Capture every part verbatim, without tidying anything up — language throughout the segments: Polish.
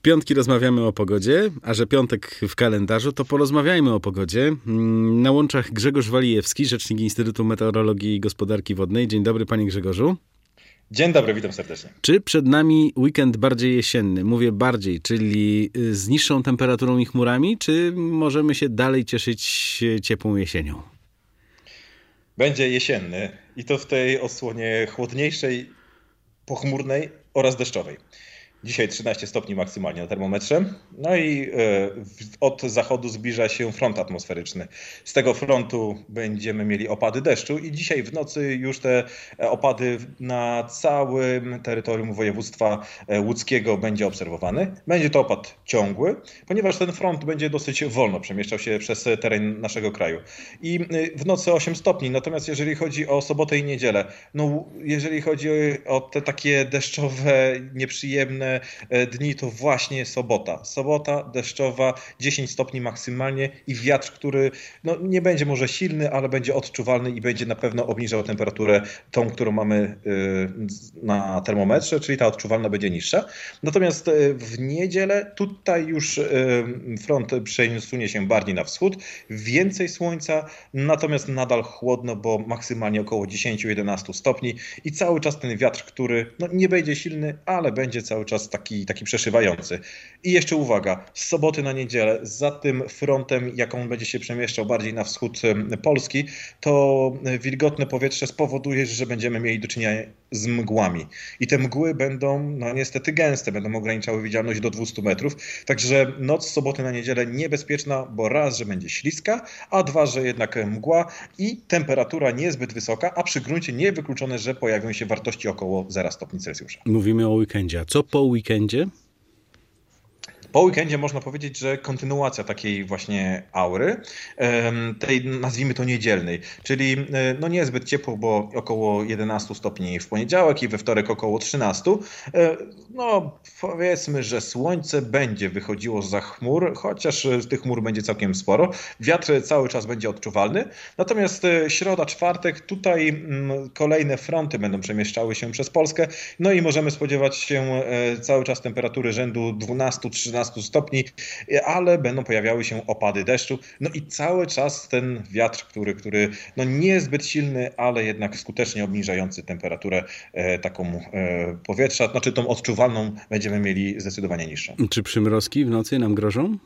piątki rozmawiamy o pogodzie, a że piątek w kalendarzu, to porozmawiajmy o pogodzie. Na łączach Grzegorz Walijewski, rzecznik Instytutu Meteorologii i Gospodarki Wodnej. Dzień dobry, panie Grzegorzu. Dzień dobry, witam serdecznie. Czy przed nami weekend bardziej jesienny? Mówię bardziej, czyli z niższą temperaturą i chmurami, czy możemy się dalej cieszyć ciepłą jesienią? Będzie jesienny i to w tej odsłonie chłodniejszej, pochmurnej oraz deszczowej. Dzisiaj trzynaście stopni maksymalnie na termometrze. No i od zachodu zbliża się front atmosferyczny. Z tego frontu będziemy mieli opady deszczu i dzisiaj w nocy już te opady na całym terytorium województwa łódzkiego będzie obserwowany. Będzie to opad ciągły, ponieważ ten front będzie dosyć wolno przemieszczał się przez teren naszego kraju. I w nocy osiem stopni, natomiast jeżeli chodzi o sobotę i niedzielę, no jeżeli chodzi o te takie deszczowe, nieprzyjemne dni, to właśnie sobota. Sobota deszczowa, dziesięć stopni maksymalnie i wiatr, który no, nie będzie może silny, ale będzie odczuwalny i będzie na pewno obniżał temperaturę tą, którą mamy na termometrze, czyli ta odczuwalna będzie niższa. Natomiast w niedzielę tutaj już front przesunie się bardziej na wschód, więcej słońca, natomiast nadal chłodno, bo maksymalnie około dziesięć do jedenastu stopni i cały czas ten wiatr, który no, nie będzie silny, ale będzie cały czas taki, taki przeszywający. I jeszcze uwaga, z soboty na niedzielę za tym frontem, jak on będzie się przemieszczał bardziej na wschód Polski, to wilgotne powietrze spowoduje, że będziemy mieli do czynienia z mgłami. I te mgły będą no niestety gęste, będą ograniczały widzialność do dwieście metrów. Także noc z soboty na niedzielę niebezpieczna, bo raz, że będzie śliska, a dwa, że jednak mgła i temperatura niezbyt wysoka, a przy gruncie niewykluczone, że pojawią się wartości około zera stopni Celsjusza. Mówimy o weekendzie. A co po weekendzie? Po weekendzie można powiedzieć, że kontynuacja takiej właśnie aury, tej nazwijmy to niedzielnej, czyli no niezbyt ciepło, bo około jedenastu stopni w poniedziałek i we wtorek około trzynastu. No powiedzmy, że słońce będzie wychodziło zza chmur, chociaż z tych chmur będzie całkiem sporo. Wiatr cały czas będzie odczuwalny. Natomiast środa, czwartek, tutaj kolejne fronty będą przemieszczały się przez Polskę. No i możemy spodziewać się cały czas temperatury rzędu dwunastu do trzynastu stopni, ale będą pojawiały się opady deszczu. No i cały czas ten wiatr, który, który no niezbyt silny, ale jednak skutecznie obniżający temperaturę e, taką e, powietrza, znaczy tą odczuwalną będziemy mieli zdecydowanie niższą. Czy przymrozki w nocy nam grożą?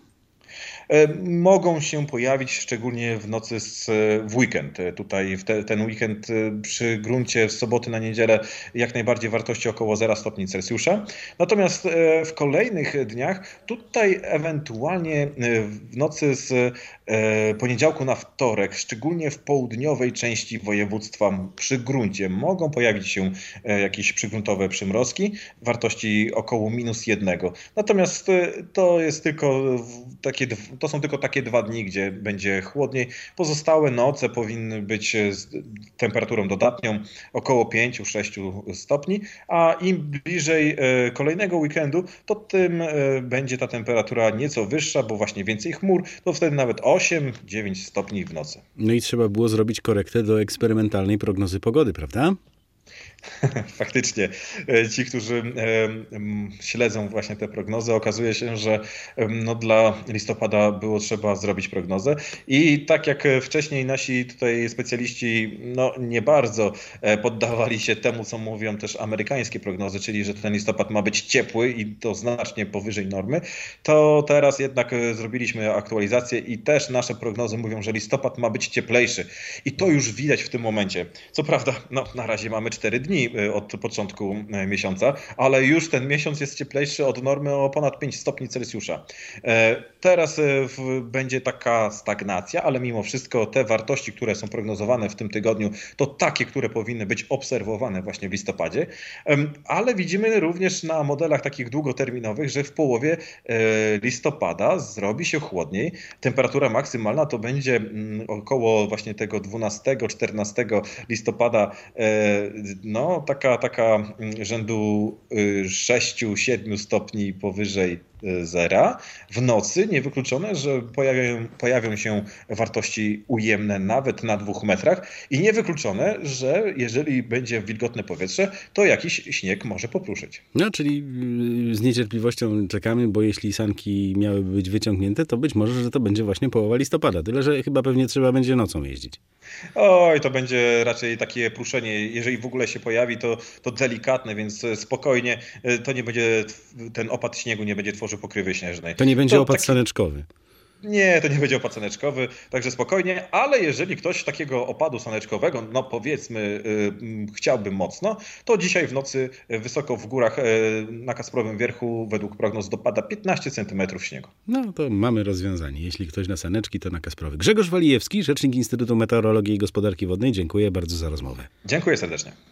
Mogą się pojawić szczególnie w nocy z, w weekend. Tutaj w te, ten weekend przy gruncie z soboty na niedzielę jak najbardziej wartości około zera stopni Celsjusza. Natomiast w kolejnych dniach tutaj ewentualnie w nocy z poniedziałku na wtorek, szczególnie w południowej części województwa przy gruncie mogą pojawić się jakieś przygruntowe przymrozki wartości około minus jednego. Natomiast to jest tylko takie To są tylko takie dwa dni, gdzie będzie chłodniej. Pozostałe noce powinny być z temperaturą dodatnią około pięć do sześciu stopni, a im bliżej kolejnego weekendu, to tym będzie ta temperatura nieco wyższa, bo właśnie więcej chmur, to wtedy nawet osiem do dziewięciu stopni w nocy. No i trzeba było zrobić korektę do eksperymentalnej prognozy pogody, prawda? Faktycznie ci, którzy śledzą właśnie te prognozy, okazuje się, że no dla listopada było trzeba zrobić prognozę i tak jak wcześniej nasi tutaj specjaliści no nie bardzo poddawali się temu, co mówią też amerykańskie prognozy, czyli że ten listopad ma być ciepły i to znacznie powyżej normy, to teraz jednak zrobiliśmy aktualizację i też nasze prognozy mówią, że listopad ma być cieplejszy i to już widać w tym momencie. Co prawda, no na razie mamy cztery dni od początku miesiąca, ale już ten miesiąc jest cieplejszy od normy o ponad pięć stopni Celsjusza. Teraz będzie taka stagnacja, ale mimo wszystko te wartości, które są prognozowane w tym tygodniu, to takie, które powinny być obserwowane właśnie w listopadzie, ale widzimy również na modelach takich długoterminowych, że w połowie listopada zrobi się chłodniej. Temperatura maksymalna to będzie około właśnie tego dwunastego czternastego listopada, no późno, taka, taka rzędu sześć siedem stopni powyżej zera. W nocy niewykluczone, że pojawią, pojawią się wartości ujemne nawet na dwóch metrach i niewykluczone, że jeżeli będzie wilgotne powietrze, to jakiś śnieg może popruszyć. No, czyli z niecierpliwością czekamy, bo jeśli sanki miałyby być wyciągnięte, to być może, że to będzie właśnie połowa listopada. Tyle, że chyba pewnie trzeba będzie nocą jeździć. Oj, to będzie raczej takie pruszenie. Jeżeli w ogóle się pojawi, to, to delikatne, więc spokojnie. To nie będzie, ten opad śniegu nie będzie tworzył pokrywy śnieżnej. To nie będzie to opad taki... saneczkowy. Nie, to nie będzie opad saneczkowy, także spokojnie, ale jeżeli ktoś takiego opadu saneczkowego, no powiedzmy, yy, chciałby mocno, to dzisiaj w nocy wysoko w górach yy, na Kasprowym Wierchu według prognoz dopada piętnaście centymetrów śniegu. No to mamy rozwiązanie. Jeśli ktoś na saneczki, to na Kasprowy. Grzegorz Walijewski, rzecznik Instytutu Meteorologii i Gospodarki Wodnej. Dziękuję bardzo za rozmowę. Dziękuję serdecznie.